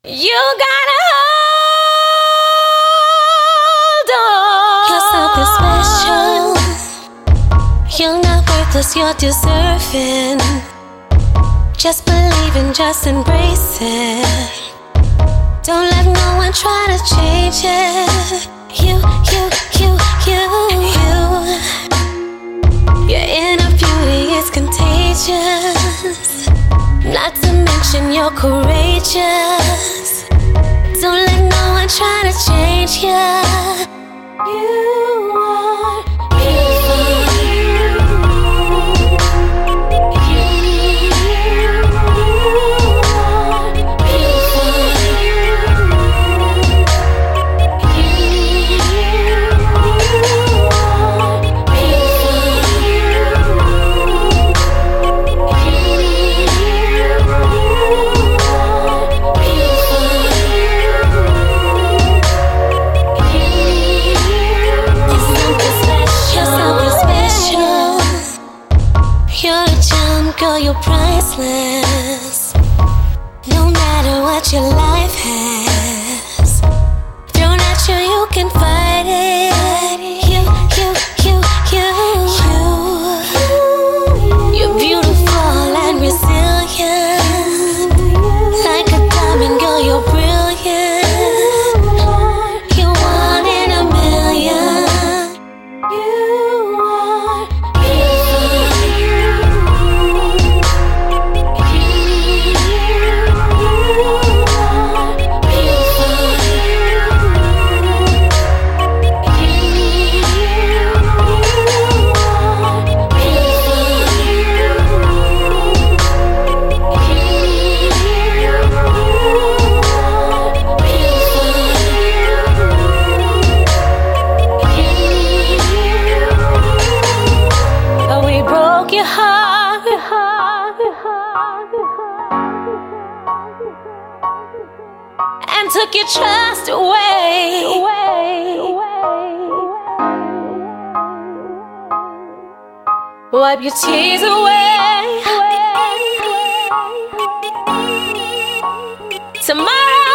You gotta hold on. You're something special. You're not worthless, you're deserving. Just believe and just embrace it. Don't let no one try to change it. You. Your inner beauty is contagious. Not to mention you're courageous. Don't let no one try to change you. You are beautiful. You're a gem, girl, you're priceless. No matter what your life has thrown at you, you can fight it. You're beautiful and resilient. Like a diamond, girl, you're brilliant. You're one in a million. You are your heart, and took your trust away. Wipe your tears away. Tomorrow